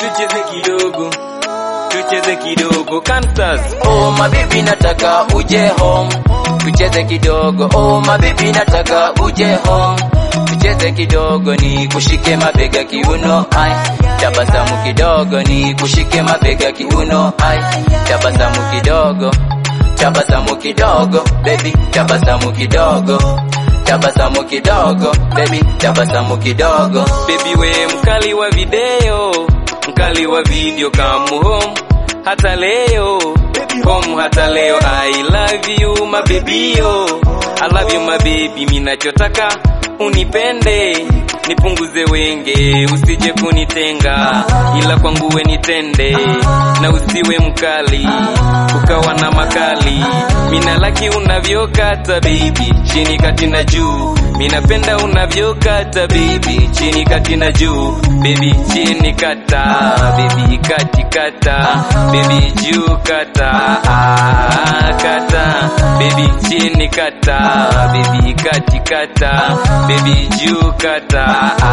tucheze kidogo, tucheze kidogo Kansas. Oh my baby nataka uje home, tucheze kidogo. Oh my baby nataka uje home, tucheze kidogo, ni kushike mabega kiuno, ai tabasamu kidogo, ni kushike mabega kiuno, ai tabasamu kidogo, tabasamu kidogo baby, tabasamu kidogo, tabasamu kidogo baby, tabasamu kidogo. Baby we mkali wa video, mkali wa video, come home hata leo, home hata leo. I love you my baby yo, I love you my baby. Minachotaka unipende, nipunguze wenge, usije kunitenga, ila kwangu we nitende, na usiwe mkali ukawa na makali. Mina laki unavyokata baby, chini kati na juu, minapenda unavyokata baby, chini kati na juu baby, chini kata baby, kati kata baby, juu kata kata baby, chini kata baby, kati kata baby, juu kata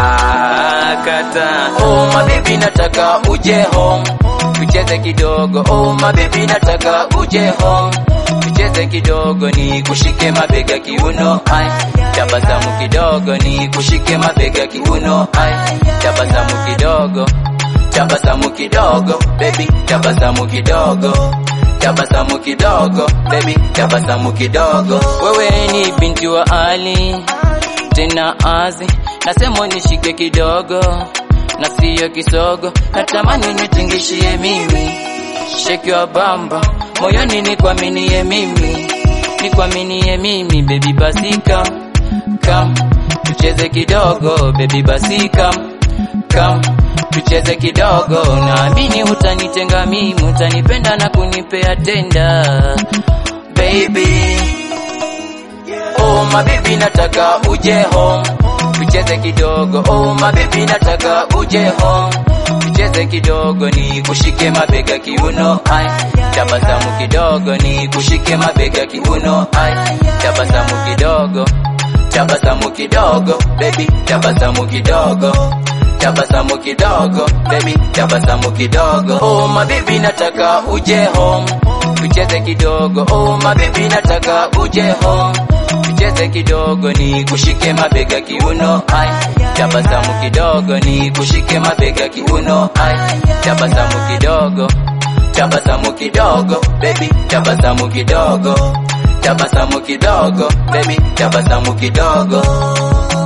kata. Oh my baby nataka uje home, tucheze kidogo. Oh my baby nataka uje home, tucheze kidogo, ni kushike mabega kiuno, ai tabasamu kidogo, ni kushike mabega kiuno, ai tabasamu kidogo, tabasamu kidogo baby, tabasamu kidogo, tabasamu kidogo baby, tabasamu kidogo. Wewe ni binti wa Ali tena azi, nasema nishike kidogo na siyo kisogo, natamani nitingishie mimi, shake your bamba moyoni, nikwaminie mimi, nikwaminie mimi baby, basi come tucheze kidogo baby, basi come tucheze kidogo, naamini utanitenga mimi, utanipenda na kunipea tenda baby. Oh my baby nataka uje home, tucheze kidogo. Oh my baby nataka uje home, tucheze kidogo, ni kushike mabega kiuno, ai tabasamu kidogo, ni kushike mabega kiuno, ai tabasamu kidogo, tabasamu kidogo baby, tabasamu kidogo, tabasamu kidogo baby, tabasamu kidogo. Oh my baby nataka uje home, tucheze kidogo. Oh my baby nataka uje home, tucheze kidogo, ni kushike mabega kiuno, ai tabasamu kidogo, ni kushike mabega kiuno, ai tabasamu kidogo, tabasamu kidogo baby, tabasamu kidogo, tabasamu kidogo baby, tabasamu kidogo.